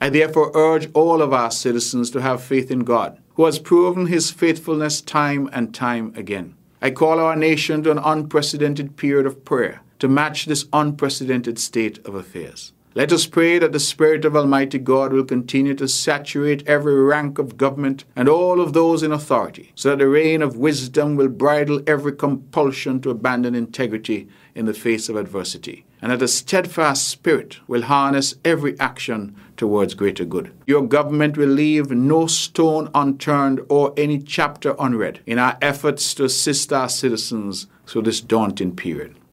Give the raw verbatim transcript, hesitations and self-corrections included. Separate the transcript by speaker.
Speaker 1: I therefore urge all of our citizens to have faith in God, who has proven his faithfulness time and time again. I call our nation to an unprecedented period of prayer to match this unprecedented state of affairs. Let us pray that the Spirit of Almighty God will continue to saturate every rank of government and all of those in authority, so that the reign of wisdom will bridle every compulsion to abandon integrity in the face of adversity, and that a steadfast spirit will harness every action towards greater good. Your government will leave no stone unturned or any chapter unread in our efforts to assist our citizens through this daunting period.